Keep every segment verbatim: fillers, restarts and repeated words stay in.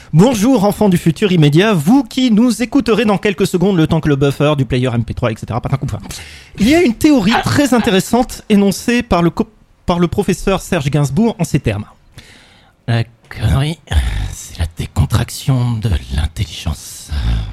Bonjour enfants du futur immédiat, vous qui nous écouterez dans quelques secondes le temps que le buffer du player M P trois, et cetera. Pas un coup de fin. Il y a une théorie très intéressante énoncée par le, co- par le professeur Serge Gainsbourg en ces termes. La connerie, c'est la décontraction de l'intelligence.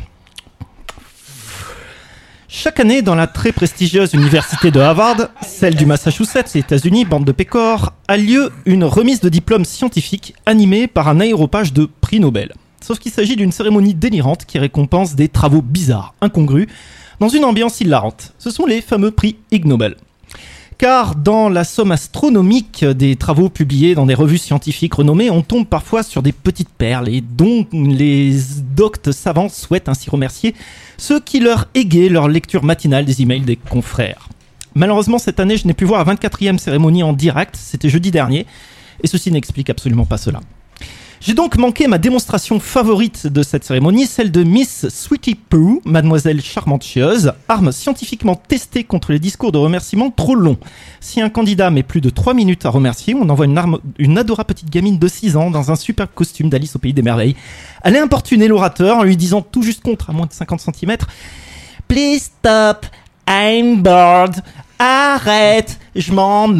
Chaque année, dans la très prestigieuse université de Harvard, celle du Massachusetts, les États-Unis, bande de pécores, a lieu une remise de diplôme scientifique animée par un aéropage de prix Nobel. Sauf qu'il s'agit d'une cérémonie délirante qui récompense des travaux bizarres, incongrus, dans une ambiance hilarante. Ce sont les fameux prix Ig Nobel. Car dans la somme astronomique des travaux publiés dans des revues scientifiques renommées, on tombe parfois sur des petites perles et dont les doctes savants souhaitent ainsi remercier ceux qui leur égaient leur lecture matinale des emails des confrères. Malheureusement, cette année, je n'ai pu voir la vingt-quatrième cérémonie en direct, c'était jeudi dernier, et ceci n'explique absolument pas cela. J'ai donc manqué ma démonstration favorite de cette cérémonie, celle de Miss Sweetie Poo, mademoiselle charmante chieuse, arme scientifiquement testée contre les discours de remerciement trop longs. Si un candidat met plus de trois minutes à remercier, on envoie une, arme, une adorable petite gamine de six ans dans un superbe costume d'Alice au Pays des Merveilles. Aller importuner l'orateur en lui disant tout juste contre, à moins de cinquante centimètres, « Please stop, I'm bored, arrête, je m'emmerde ».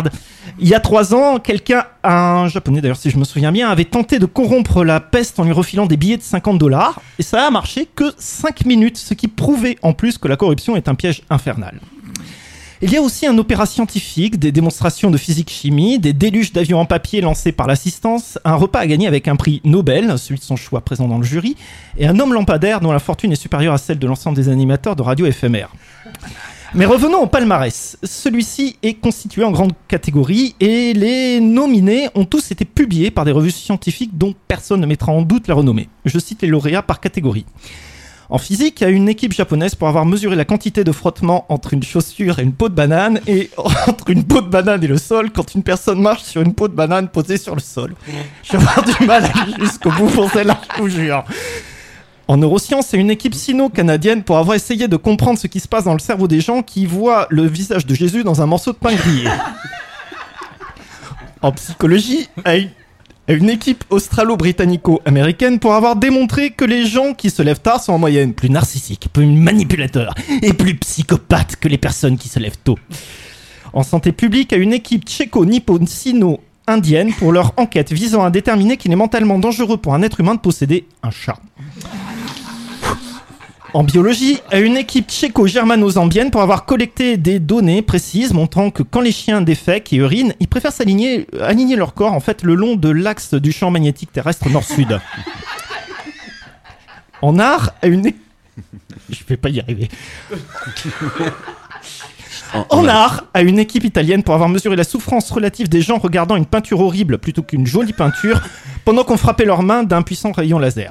Il y a trois ans, quelqu'un, un japonais d'ailleurs si je me souviens bien, avait tenté de corrompre la peste en lui refilant des billets de cinquante dollars et ça a marché que cinq minutes, ce qui prouvait en plus que la corruption est un piège infernal. Il y a aussi un opéra scientifique, des démonstrations de physique-chimie, des déluges d'avions en papier lancés par l'assistance, un repas à gagner avec un prix Nobel, celui de son choix présent dans le jury, et un homme lampadaire dont la fortune est supérieure à celle de l'ensemble des animateurs de radio éphémère. Mais revenons au palmarès. Celui-ci est constitué en grandes catégories et les nominés ont tous été publiés par des revues scientifiques dont personne ne mettra en doute la renommée. Je cite les lauréats par catégorie. En physique, il y a une équipe japonaise pour avoir mesuré la quantité de frottement entre une chaussure et une peau de banane et entre une peau de banane et le sol quand une personne marche sur une peau de banane posée sur le sol. Je vais avoir du mal à aller jusqu'au bout pour celle-là, je vous jure. En neurosciences, c'est une équipe sino-canadienne pour avoir essayé de comprendre ce qui se passe dans le cerveau des gens qui voient le visage de Jésus dans un morceau de pain grillé. En psychologie, à une, à une équipe australo-britannico-américaine pour avoir démontré que les gens qui se lèvent tard sont en moyenne plus narcissiques, plus manipulateurs et plus psychopathes que les personnes qui se lèvent tôt. En santé publique, à une équipe tchéco-nippon-sino indienne pour leur enquête visant à déterminer qu'il est mentalement dangereux pour un être humain de posséder un chat. En biologie, à une équipe tchéco-germano-zambienne pour avoir collecté des données précises montrant que quand les chiens défèquent et urinent, ils préfèrent s'aligner, aligner leur corps en fait le long de l'axe du champ magnétique terrestre nord-sud. En art, à une équipe... Je vais pas y arriver. En art, à une équipe italienne pour avoir mesuré la souffrance relative des gens regardant une peinture horrible plutôt qu'une jolie peinture pendant qu'on frappait leurs mains d'un puissant rayon laser.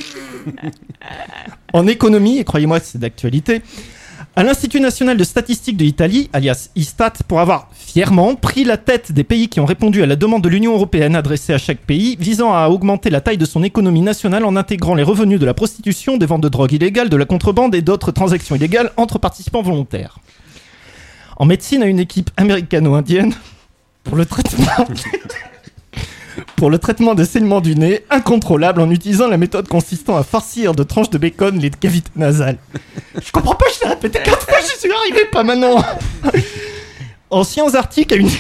En économie, et croyez-moi c'est d'actualité, à l'Institut national de statistique de l'Italie, alias Istat, pour avoir fièrement pris la tête des pays qui ont répondu à la demande de l'Union européenne adressée à chaque pays visant à augmenter la taille de son économie nationale en intégrant les revenus de la prostitution, des ventes de drogue illégales, de la contrebande et d'autres transactions illégales entre participants volontaires. En médecine, à une équipe américano-indienne pour le traitement pour le traitement des saignements du nez incontrôlables en utilisant la méthode consistant à farcir de tranches de bacon les cavités nasales. Je comprends pas, je l'ai répété quatre fois, j'y suis arrivé, pas maintenant. En sciences arctiques, à une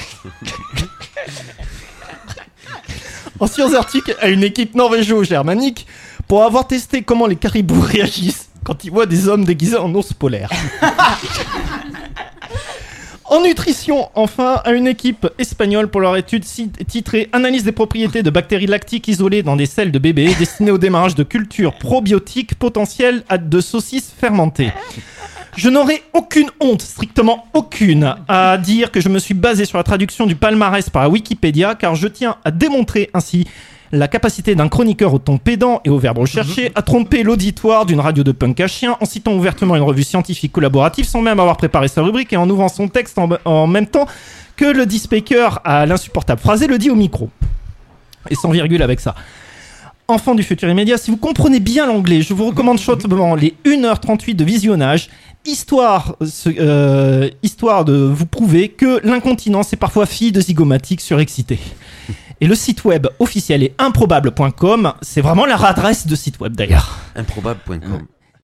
en sciences arctiques, à une équipe norvégo-germanique pour avoir testé comment les caribous réagissent quand ils voient des hommes déguisés en ours polaires. En nutrition, enfin, à une équipe espagnole pour leur étude titrée « Analyse des propriétés de bactéries lactiques isolées dans des selles de bébés destinées au démarrage de cultures probiotiques potentielles de saucisses fermentées ». Je n'aurai aucune honte, strictement aucune, à dire que je me suis basé sur la traduction du palmarès par Wikipédia, car je tiens à démontrer ainsi la capacité d'un chroniqueur au ton pédant et au verbe recherché à tromper l'auditoire d'une radio de punk à chien en citant ouvertement une revue scientifique collaborative sans même avoir préparé sa rubrique et en ouvrant son texte en, en même temps que le dispaker à l'insupportable phrasé le dit au micro. Et sans virgule avec ça. Enfants du futur immédiat, si vous comprenez bien l'anglais, je vous recommande chaudement les une heure trente-huit de visionnage Histoire, euh, histoire de vous prouver que l'incontinence est parfois fille de zygomatiques surexcités. Et le site web officiel est improbable point com. C'est vraiment leur adresse de site web d'ailleurs. improbable point com.